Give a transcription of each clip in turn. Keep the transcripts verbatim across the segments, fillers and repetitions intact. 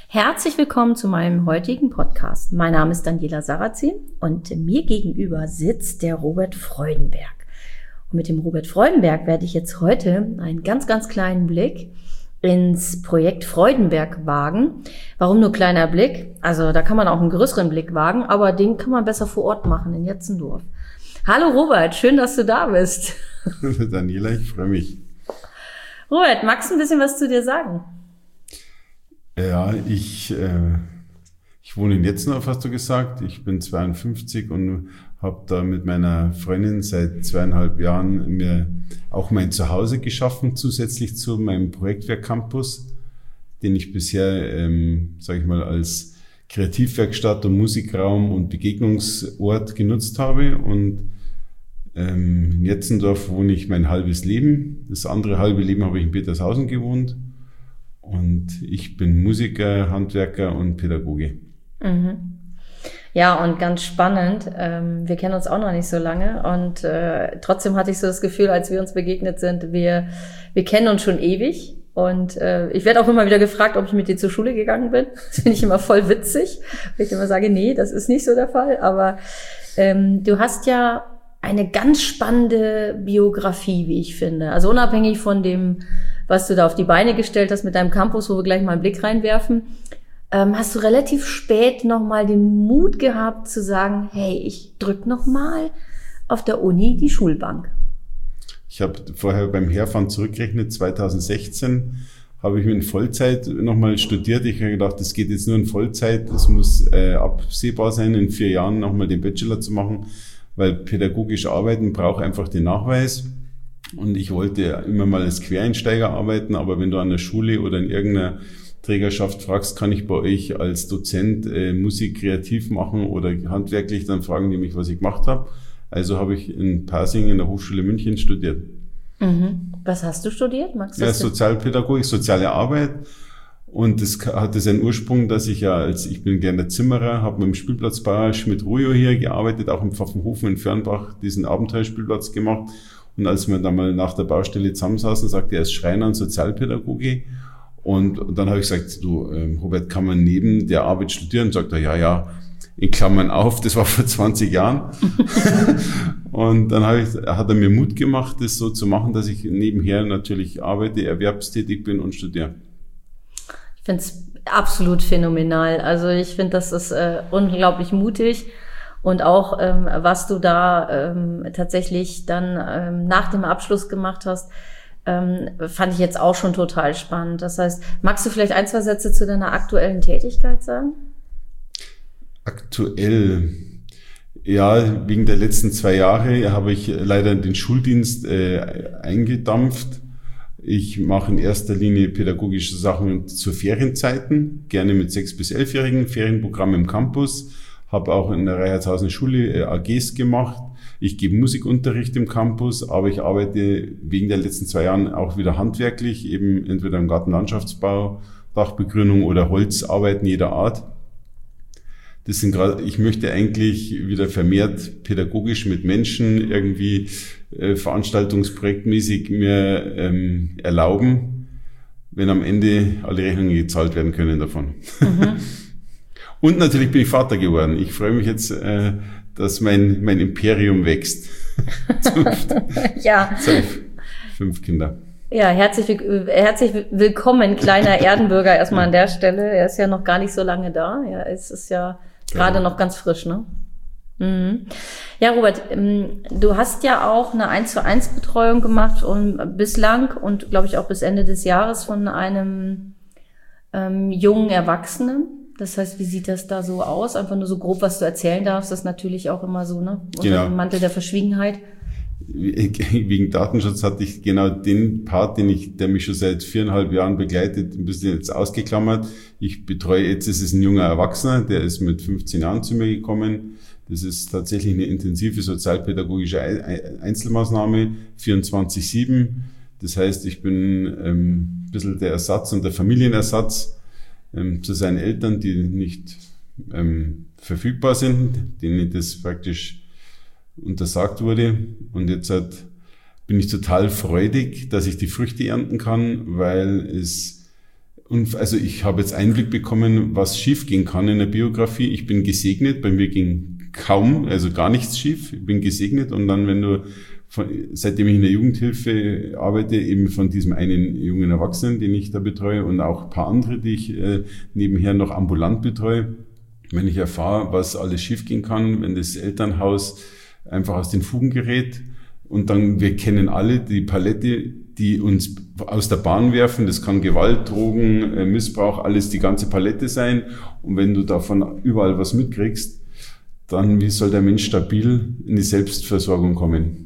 Herzlich willkommen zu meinem heutigen Podcast. Mein Name ist Daniela Sarrazin und mir gegenüber sitzt der Robert Freudenberg. Und mit dem Robert Freudenberg werde ich jetzt heute einen ganz, ganz kleinen Blick ins Projekt Freudenberg wagen. Warum nur kleiner Blick? Also da kann man auch einen größeren Blick wagen, aber den kann man besser vor Ort machen in Jetzendorf. Hallo Robert, schön, dass du da bist. Daniela, ich freue mich. Robert, magst du ein bisschen was zu dir sagen? Ja, ich, äh, ich wohne in Jetzendorf, hast du gesagt. Ich bin zweiundfünfzig und habe da mit meiner Freundin seit zweieinhalb Jahren mir auch mein Zuhause geschaffen, zusätzlich zu meinem Projektwerk Campus, den ich bisher, ähm, sage ich mal, als Kreativwerkstatt und Musikraum und Begegnungsort genutzt habe. Und ähm, in Jetzendorf wohne ich mein halbes Leben. Das andere halbe Leben habe ich in Petershausen gewohnt. Und ich bin Musiker, Handwerker und Pädagoge. Mhm. Ja, und ganz spannend. Ähm, wir kennen uns auch noch nicht so lange und äh, trotzdem hatte ich so das Gefühl, als wir uns begegnet sind, wir wir kennen uns schon ewig. Und äh, ich werde auch immer wieder gefragt, ob ich mit dir zur Schule gegangen bin. Das finde ich immer voll witzig, weil ich immer sage, nee, das ist nicht so der Fall. Aber ähm, du hast ja eine ganz spannende Biografie, wie ich finde. Also unabhängig von dem, was du da auf die Beine gestellt hast mit deinem Campus, wo wir gleich mal einen Blick reinwerfen, ähm, hast du relativ spät nochmal den Mut gehabt zu sagen, hey, ich drück nochmal auf der Uni die Schulbank. Ich habe vorher beim Herfahren zurückgerechnet, zweitausendsechzehn habe ich in Vollzeit nochmal studiert. Ich habe gedacht, das geht jetzt nur in Vollzeit, das muss äh, absehbar sein, in vier Jahren nochmal den Bachelor zu machen, weil pädagogisch arbeiten braucht einfach den Nachweis. Und ich wollte immer mal als Quereinsteiger arbeiten, aber wenn du an der Schule oder in irgendeiner Trägerschaft fragst, kann ich bei euch als Dozent äh, Musik kreativ machen oder handwerklich, dann fragen die mich, was ich gemacht habe. Also habe ich in Pasing in der Hochschule München studiert. Mhm. Was hast du studiert? Magst du ja, das Sozialpädagogik, soziale Arbeit. Und das hatte seinen Ursprung, dass ich ja, als ich bin gerne Zimmerer, habe mit dem Spielplatzbauer Schmidt-Rujo hier gearbeitet, auch im Pfaffenhofen in Fürnbach diesen Abenteuerspielplatz gemacht. Und als wir dann mal nach der Baustelle zusammensaßen, sagte er, er ist Schreiner und Sozialpädagoge. Und, und dann habe ich gesagt, du, ähm, Robert, kann man neben der Arbeit studieren? Und sagt er, ja, ja, in Klammern auf, das war vor zwanzig Jahren. Und dann habe ich, hat er mir Mut gemacht, das so zu machen, dass ich nebenher natürlich arbeite, erwerbstätig bin und studiere. Ich finde es absolut phänomenal. Also ich finde, das ist äh, unglaublich mutig. Und auch, ähm, was du da ähm, tatsächlich dann ähm, nach dem Abschluss gemacht hast, ähm, fand ich jetzt auch schon total spannend. Das heißt, magst du vielleicht ein, zwei Sätze zu deiner aktuellen Tätigkeit sagen? Aktuell, ja, wegen der letzten zwei Jahre habe ich leider den Schuldienst äh, eingedampft. Ich mache in erster Linie pädagogische Sachen zu Ferienzeiten, gerne mit sechs- bis elfjährigen, Ferienprogramm im Campus. Habe auch in der Reihertshausener Schule äh, A Gs gemacht. Ich gebe Musikunterricht im Campus, aber ich arbeite wegen der letzten zwei Jahren auch wieder handwerklich, eben entweder im Gartenlandschaftsbau, Dachbegrünung oder Holzarbeiten jeder Art. Das sind gerade, ich möchte eigentlich wieder vermehrt pädagogisch mit Menschen irgendwie äh, veranstaltungsprojektmäßig mir ähm, erlauben, wenn am Ende alle Rechnungen gezahlt werden können davon. Mhm. Und natürlich bin ich Vater geworden. Ich freue mich jetzt, äh, dass mein mein Imperium wächst. Ja. Fünf, fünf Kinder. Ja, herzlich, herzlich willkommen, kleiner Erdenbürger, erstmal an der Stelle. Er ist ja noch gar nicht so lange da. Ja, es ist ja gerade ja. noch ganz frisch, ne? Mhm. Ja, Robert, du hast ja auch eine eins zu eins Betreuung gemacht und bislang und glaube ich auch bis Ende des Jahres von einem ähm, jungen Erwachsenen. Das heißt, wie sieht das da so aus? Einfach nur so grob, was du erzählen darfst, das ist natürlich auch immer so, ne? Unter genau. dem Mantel der Verschwiegenheit. Wegen Datenschutz hatte ich genau den Part, den ich, der mich schon seit viereinhalb Jahren begleitet, ein bisschen jetzt ausgeklammert. Ich betreue, jetzt ist es ein junger Erwachsener, der ist mit fünfzehn Jahren zu mir gekommen. Das ist tatsächlich eine intensive sozialpädagogische Einzelmaßnahme, vierundzwanzig sieben. Das heißt, ich bin ähm, ein bisschen der Ersatz und der Familienersatz ähm, zu seinen Eltern, die nicht ähm, verfügbar sind, denen das praktisch untersagt wurde. Und jetzt halt bin ich total freudig, dass ich die Früchte ernten kann, weil es Und also ich habe jetzt Einblick bekommen, was schiefgehen kann in der Biografie. Ich bin gesegnet, bei mir ging kaum, also gar nichts schief. Ich bin gesegnet und dann, wenn du, von, seitdem ich in der Jugendhilfe arbeite, eben von diesem einen jungen Erwachsenen, den ich da betreue und auch ein paar andere, die ich äh, nebenher noch ambulant betreue, wenn ich erfahre, was alles schiefgehen kann, wenn das Elternhaus einfach aus den Fugen gerät und dann, wir kennen alle die Palette, die uns aus der Bahn werfen. Das kann Gewalt, Drogen, Missbrauch, alles die ganze Palette sein. Und wenn du davon überall was mitkriegst, dann wie soll der Mensch stabil in die Selbstversorgung kommen?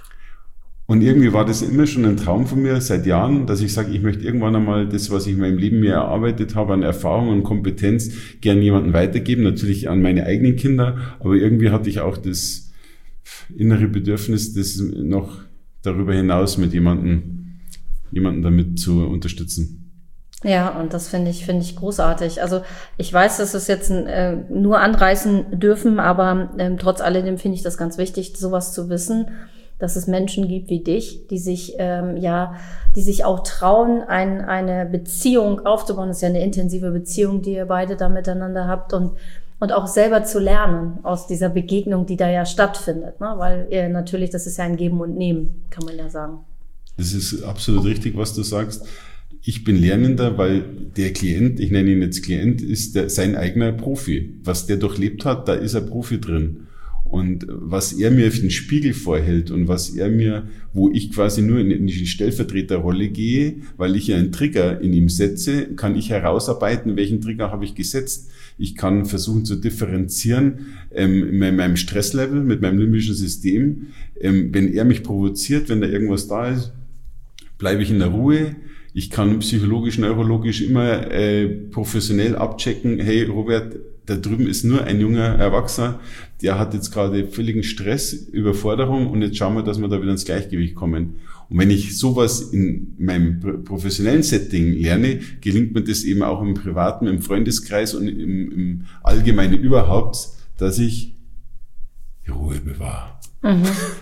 Und irgendwie war das immer schon ein Traum von mir seit Jahren, dass ich sage, ich möchte irgendwann einmal das, was ich in meinem Leben mir erarbeitet habe, an Erfahrung und Kompetenz, gern jemandem weitergeben. Natürlich an meine eigenen Kinder, aber irgendwie hatte ich auch das innere Bedürfnis, das noch darüber hinaus mit jemandem, jemanden damit zu unterstützen. Ja, und das finde ich, finde ich großartig. Also ich weiß, dass es jetzt äh, nur anreißen dürfen, aber ähm, trotz alledem finde ich das ganz wichtig, sowas zu wissen, dass es Menschen gibt wie dich, die sich ähm, ja, die sich auch trauen, ein, eine Beziehung aufzubauen. Das ist ja eine intensive Beziehung, die ihr beide da miteinander habt und und auch selber zu lernen aus dieser Begegnung, die da ja stattfindet, ne? Weil ihr natürlich, das ist ja ein Geben und Nehmen, kann man ja sagen. Das ist absolut richtig, was du sagst. Ich bin Lernender, weil der Klient, ich nenne ihn jetzt Klient, ist der, sein eigener Profi. Was der durchlebt hat, da ist er Profi drin. Und was er mir auf den Spiegel vorhält und was er mir, wo ich quasi nur in die Stellvertreterrolle gehe, weil ich ja einen Trigger in ihm setze, kann ich herausarbeiten, welchen Trigger habe ich gesetzt. Ich kann versuchen zu differenzieren ähm, mit meinem Stresslevel, mit meinem limbischen System. Ähm, wenn er mich provoziert, wenn da irgendwas da ist, bleibe ich in der Ruhe. Ich kann psychologisch, neurologisch immer äh, professionell abchecken, hey Robert, da drüben ist nur ein junger Erwachsener, der hat jetzt gerade völligen Stress, Überforderung und jetzt schauen wir, dass wir da wieder ins Gleichgewicht kommen. Und wenn ich sowas in meinem professionellen Setting lerne, gelingt mir das eben auch im privaten, im Freundeskreis und im, im Allgemeinen überhaupt, dass ich die Ruhe bewahre. Mhm.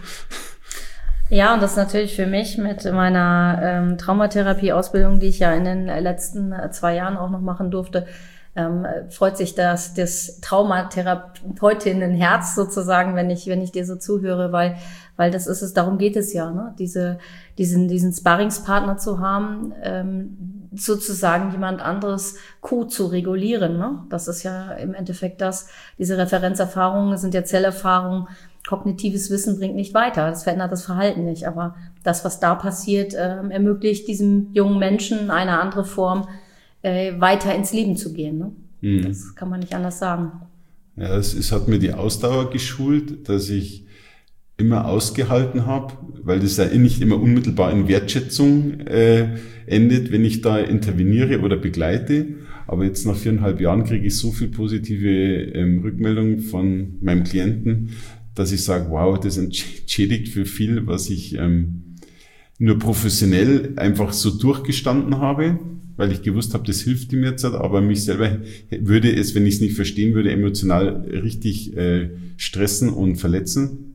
Ja, und das ist natürlich für mich mit meiner ähm, Traumatherapie-Ausbildung, die ich ja in den letzten zwei Jahren auch noch machen durfte, ähm, freut sich das, das Traumatherapeutinnenherz sozusagen, wenn ich, wenn ich dir so zuhöre, weil, weil das ist es, darum geht es ja, ne? Diese, diesen, diesen Sparringspartner zu haben, ähm, sozusagen jemand anderes Co zu regulieren, ne? Das ist ja im Endeffekt das, diese Referenzerfahrungen sind ja Zellerfahrungen. Kognitives Wissen bringt nicht weiter, das verändert das Verhalten nicht, aber das, was da passiert, äh, ermöglicht diesem jungen Menschen eine andere Form, äh, weiter ins Leben zu gehen. Ne? Mhm. Das kann man nicht anders sagen. Ja, es, es hat mir die Ausdauer geschult, dass ich immer ausgehalten habe, weil das ja nicht immer unmittelbar in Wertschätzung äh, endet, wenn ich da interveniere oder begleite. Aber jetzt nach viereinhalb Jahren kriege ich so viel positive ähm, Rückmeldungen von meinem Klienten, dass ich sage, wow, das entschädigt für viel, was ich ähm, nur professionell einfach so durchgestanden habe, weil ich gewusst habe, das hilft ihm jetzt, aber mich selber würde es, wenn ich es nicht verstehen würde, emotional richtig äh, stressen und verletzen.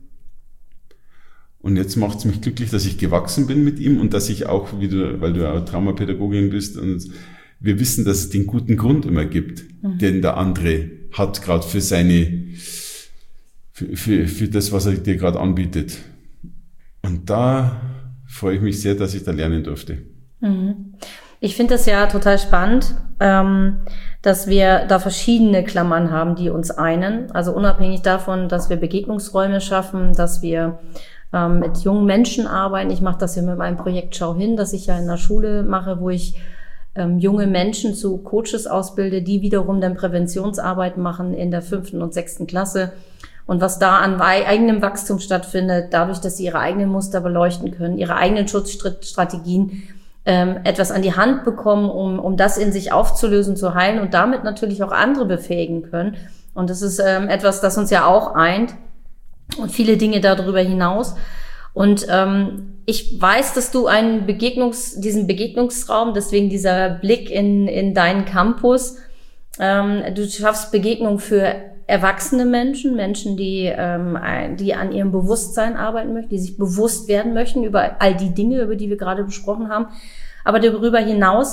Und jetzt macht es mich glücklich, dass ich gewachsen bin mit ihm und dass ich auch, wie du, weil du ja auch Traumapädagogin bist, und wir wissen, dass es den guten Grund immer gibt, mhm. den der andere hat, gerade für seine Für, für, für das, was er dir gerade anbietet. Und da freue ich mich sehr, dass ich da lernen durfte. Ich finde das ja total spannend, dass wir da verschiedene Klammern haben, die uns einen. Also unabhängig davon, dass wir Begegnungsräume schaffen, dass wir mit jungen Menschen arbeiten. Ich mache das ja mit meinem Projekt Schau hin, das ich ja in der Schule mache, wo ich junge Menschen zu Coaches ausbilde, die wiederum dann Präventionsarbeit machen in der fünften und sechsten Klasse. Und was da an eigenem Wachstum stattfindet, dadurch, dass sie ihre eigenen Muster beleuchten können, ihre eigenen Schutzstrategien, ähm, etwas an die Hand bekommen, um, um das in sich aufzulösen, zu heilen und damit natürlich auch andere befähigen können. Und das ist ähm, etwas, das uns ja auch eint und viele Dinge darüber hinaus. Und ähm, ich weiß, dass du einen Begegnungs, diesen Begegnungsraum, deswegen dieser Blick in, in deinen Campus, ähm, du schaffst Begegnungen für erwachsene Menschen, Menschen, die, ähm, die an ihrem Bewusstsein arbeiten möchten, die sich bewusst werden möchten über all die Dinge, über die wir gerade besprochen haben. Aber darüber hinaus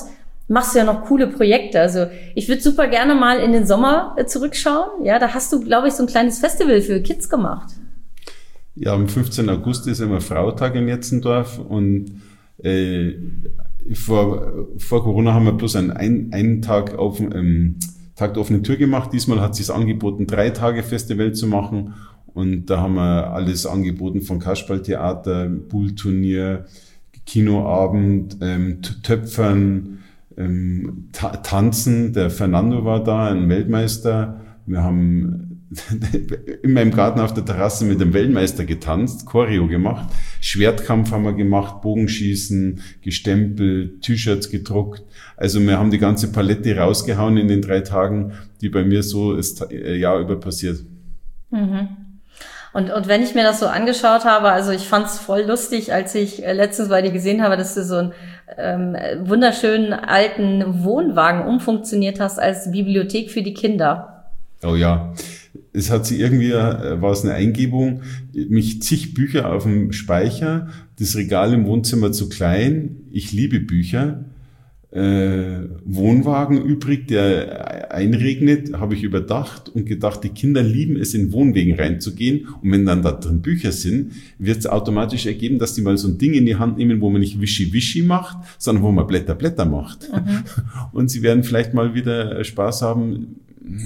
machst du ja noch coole Projekte. Also ich würde super gerne mal in den Sommer äh, zurückschauen. Ja, da hast du, glaube ich, so ein kleines Festival für Kids gemacht. Ja, am fünfzehnten August ist immer Frautag in Jetzendorf und äh, vor, vor Corona haben wir bloß einen, einen, einen Tag auf ähm, Tag der offenen Tür gemacht. Diesmal hat es sich angeboten, drei Tage Festival zu machen und da haben wir alles angeboten, von Kasperltheater, Poolturnier, Kinoabend, ähm, Töpfern, ähm, ta- Tanzen. Der Fernando war da, ein Weltmeister. Wir haben in meinem Garten auf der Terrasse mit dem Weltmeister getanzt, Choreo gemacht, Schwertkampf haben wir gemacht, Bogenschießen, gestempelt, T-Shirts gedruckt. Also wir haben die ganze Palette rausgehauen in den drei Tagen, die bei mir so das Jahr über passiert. Mhm. Und, und wenn ich mir das so angeschaut habe, also ich fand es voll lustig, als ich letztens bei dir gesehen habe, dass du so einen ähm, wunderschönen alten Wohnwagen umfunktioniert hast als Bibliothek für die Kinder. Oh ja. Es hat sie irgendwie, war es eine Eingebung, mich zig Bücher auf dem Speicher, das Regal im Wohnzimmer zu klein, ich liebe Bücher, äh, Wohnwagen übrig, der einregnet, habe ich überdacht und gedacht, die Kinder lieben es, in Wohnwegen reinzugehen und wenn dann da drin Bücher sind, wird es automatisch ergeben, dass die mal so ein Ding in die Hand nehmen, wo man nicht Wischi-Wischi macht, sondern wo man Blätter, Blätter macht. Mhm. Und sie werden vielleicht mal wieder Spaß haben,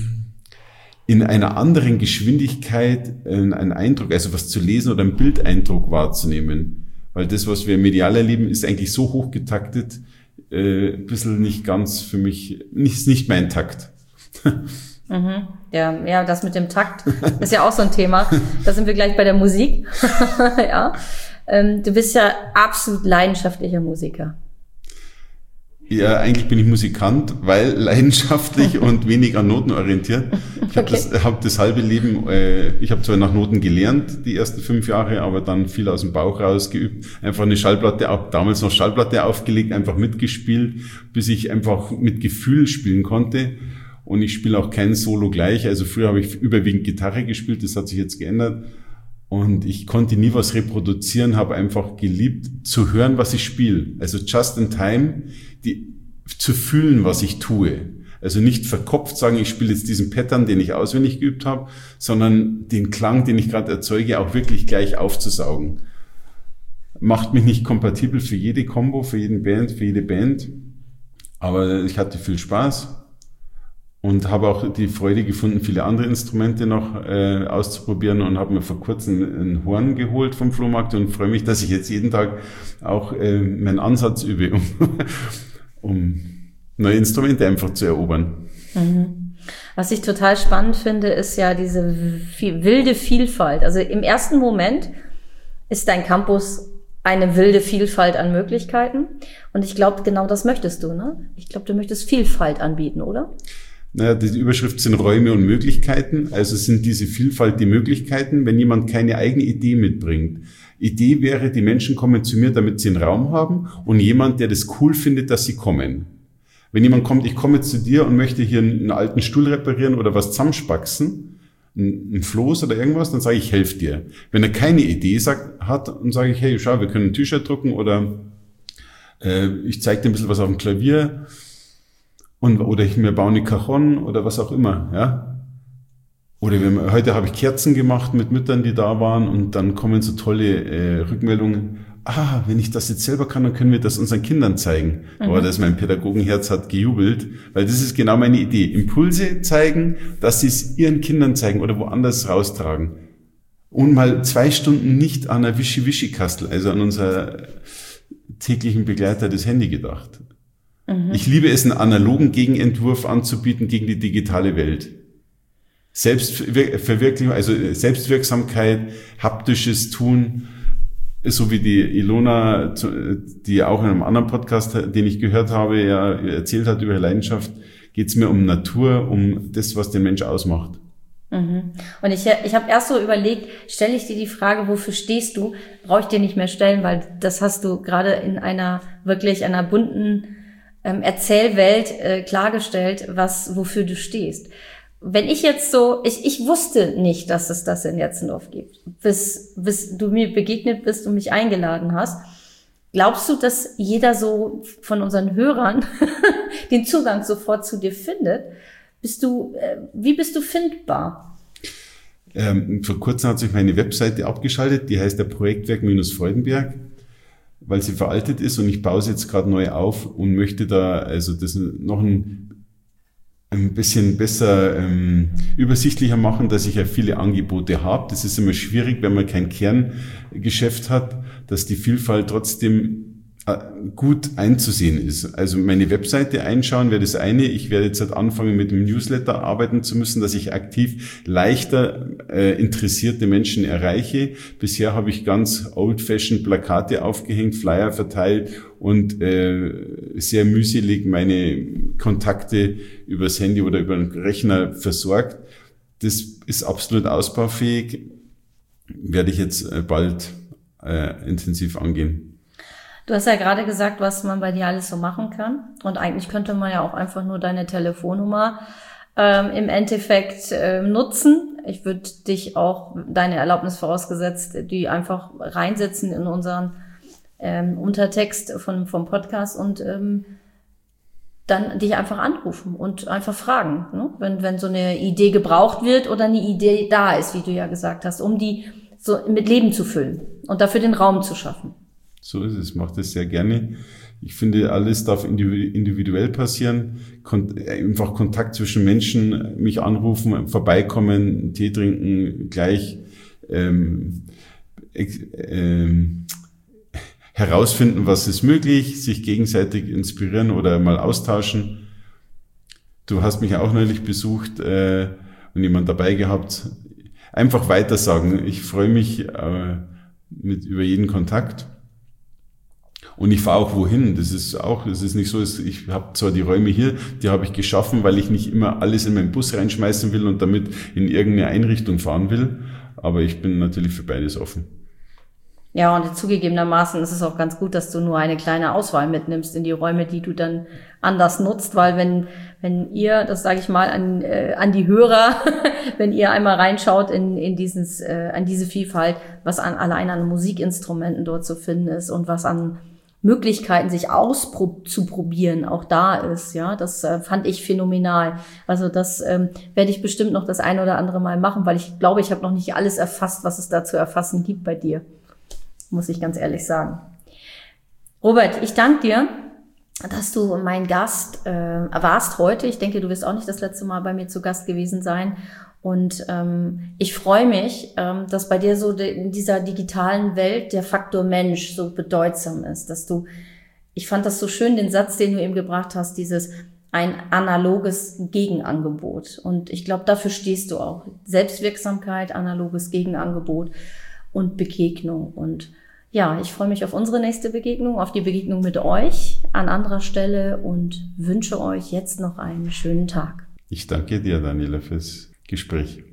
in einer anderen Geschwindigkeit einen Eindruck, also was zu lesen oder einen Bildeindruck wahrzunehmen. Weil das, was wir medial erleben, ist eigentlich so hochgetaktet, äh, ein bisschen nicht ganz für mich, nicht, nicht mein Takt. Mhm. Ja, ja, das mit dem Takt ist ja auch so ein Thema. Da sind wir gleich bei der Musik. Ja. Ähm, du bist ja absolut leidenschaftlicher Musiker. Ja, eigentlich bin ich Musikant, weil leidenschaftlich und wenig an Noten orientiert. Ich habe Okay. das, hab das halbe Leben, äh, ich habe zwar nach Noten gelernt, die ersten fünf Jahre, aber dann viel aus dem Bauch raus geübt. Einfach eine Schallplatte, ab, damals noch Schallplatte aufgelegt, einfach mitgespielt, bis ich einfach mit Gefühl spielen konnte. Und ich spiele auch kein Solo gleich. Also früher habe ich überwiegend Gitarre gespielt, das hat sich jetzt geändert. Und ich konnte nie was reproduzieren, habe einfach geliebt zu hören, was ich spiele. Also just in time, die, zu fühlen, was ich tue. Also nicht verkopft sagen, ich spiele jetzt diesen Pattern, den ich auswendig geübt habe, sondern den Klang, den ich gerade erzeuge, auch wirklich gleich aufzusaugen. Macht mich nicht kompatibel für jede Combo, für jeden Band, für jede Band. Aber ich hatte viel Spaß. Und habe auch die Freude gefunden, viele andere Instrumente noch äh, auszuprobieren und habe mir vor kurzem ein Horn geholt vom Flohmarkt und freue mich, dass ich jetzt jeden Tag auch äh, meinen Ansatz übe, um, um neue Instrumente einfach zu erobern. Mhm. Was ich total spannend finde, ist ja diese viel, wilde Vielfalt. Also im ersten Moment ist dein Campus eine wilde Vielfalt an Möglichkeiten. Und ich glaube, genau das möchtest du, ne? Ich glaube, du möchtest Vielfalt anbieten, oder? Naja, die Überschrift sind Räume und Möglichkeiten. Also sind diese Vielfalt die Möglichkeiten, wenn jemand keine eigene Idee mitbringt. Idee wäre, die Menschen kommen zu mir, damit sie einen Raum haben und jemand, der das cool findet, dass sie kommen. Wenn jemand kommt, ich komme zu dir und möchte hier einen alten Stuhl reparieren oder was zusammenspacksen, ein Floß oder irgendwas, dann sage ich, ich helfe dir. Wenn er keine Idee sagt, hat, dann sage ich, hey, schau, wir können ein T-Shirt drucken oder äh, ich zeige dir ein bisschen was auf dem Klavier. Und, oder ich mir baue eine Cajon oder was auch immer, ja. Oder wir, heute habe ich Kerzen gemacht mit Müttern, die da waren und dann kommen so tolle äh, Rückmeldungen. Ah, wenn ich das jetzt selber kann, dann können wir das unseren Kindern zeigen. Mhm. Aber das mein Pädagogenherz hat gejubelt, weil das ist genau meine Idee. Impulse zeigen, dass sie es ihren Kindern zeigen oder woanders raustragen. Und mal zwei Stunden nicht an einer Wischi-Wischi-Kastel, also an unser täglichen Begleiter, das Handy gedacht. Ich liebe es, einen analogen Gegenentwurf anzubieten gegen die digitale Welt. Selbstverwirklichung, also Selbstwirksamkeit, haptisches Tun, so wie die Ilona, die auch in einem anderen Podcast, den ich gehört habe, ja erzählt hat über ihre Leidenschaft, geht es mir um Natur, um das, was den Mensch ausmacht. Mhm. Und ich, ich habe erst so überlegt, stelle ich dir die Frage, wofür stehst du? Brauche ich dir nicht mehr stellen, weil das hast du gerade in einer wirklich einer bunten ähm, Erzählwelt äh, klargestellt, was wofür du stehst. Wenn ich jetzt so, ich, ich wusste nicht, dass es das in Jetzendorf gibt, bis, bis du mir begegnet bist und mich eingeladen hast. Glaubst du, dass jeder so von unseren Hörern den Zugang sofort zu dir findet? Bist du, äh, wie bist du findbar? Ähm, vor kurzem hat sich meine Webseite abgeschaltet, die heißt der Projektwerk-Freudenberg, weil sie veraltet ist, und ich baue sie jetzt gerade neu auf und möchte da also das noch ein ein bisschen besser ähm, übersichtlicher machen, dass ich ja viele Angebote habe. Das ist immer schwierig, wenn man kein Kerngeschäft hat, dass die Vielfalt trotzdem äh, gut einzusehen ist. Also meine Webseite einschauen wäre das eine. Ich werde jetzt halt anfangen, mit dem Newsletter arbeiten zu müssen, dass ich aktiv leichter äh, interessierte Menschen erreiche. Bisher habe ich ganz old-fashioned Plakate aufgehängt, Flyer verteilt und äh, sehr mühselig meine Kontakte übers Handy oder über den Rechner versorgt. Das ist absolut ausbaufähig. Werde ich jetzt bald äh, intensiv angehen. Du hast ja gerade gesagt, was man bei dir alles so machen kann. Und eigentlich könnte man ja auch einfach nur deine Telefonnummer ähm, im Endeffekt äh, nutzen. Ich würde dich auch, deine Erlaubnis vorausgesetzt, die einfach reinsetzen in unseren ähm, Untertext von, vom Podcast und ähm, dann dich einfach anrufen und einfach fragen, ne? wenn wenn so eine Idee gebraucht wird oder eine Idee da ist, wie du ja gesagt hast, um die so mit Leben zu füllen und dafür den Raum zu schaffen. So ist es, ich mache das sehr gerne. Ich finde, alles darf individuell passieren. Kon- einfach Kontakt zwischen Menschen, mich anrufen, vorbeikommen, Tee trinken, gleich ähm, ähm, herausfinden, was ist möglich, sich gegenseitig inspirieren oder mal austauschen. Du hast mich auch neulich besucht äh, und jemand dabei gehabt. Einfach weitersagen. Ich freue mich äh, mit über jeden Kontakt. Und ich fahre auch wohin. Das ist auch, es ist nicht so, ich habe zwar die Räume hier, die habe ich geschaffen, weil ich nicht immer alles in meinen Bus reinschmeißen will und damit in irgendeine Einrichtung fahren will. Aber ich bin natürlich für beides offen. Ja, und zugegebenermaßen ist es auch ganz gut, dass du nur eine kleine Auswahl mitnimmst in die Räume, die du dann anders nutzt, weil wenn wenn ihr, das sage ich mal an äh, an die Hörer, wenn ihr einmal reinschaut in in dieses äh, an diese Vielfalt, was an allein an Musikinstrumenten dort zu finden ist und was an Möglichkeiten, sich auszuprobieren, auch da ist, ja, das äh, fand ich phänomenal. Also das ähm, werde ich bestimmt noch das eine oder andere Mal machen, weil ich glaube, ich habe noch nicht alles erfasst, was es da zu erfassen gibt bei dir. Muss ich ganz ehrlich sagen. Robert, ich danke dir, dass du mein Gast äh, warst heute. Ich denke, du wirst auch nicht das letzte Mal bei mir zu Gast gewesen sein. Und ähm, ich freue mich, ähm, dass bei dir so de, in dieser digitalen Welt der Faktor Mensch so bedeutsam ist. Dass du, ich fand das so schön, den Satz, den du eben gebracht hast, dieses ein analoges Gegenangebot. Und ich glaube, dafür stehst du auch. Selbstwirksamkeit, analoges Gegenangebot und Begegnung. Und ja, ich freue mich auf unsere nächste Begegnung, auf die Begegnung mit euch an anderer Stelle und wünsche euch jetzt noch einen schönen Tag. Ich danke dir, Daniela, fürs Gespräch.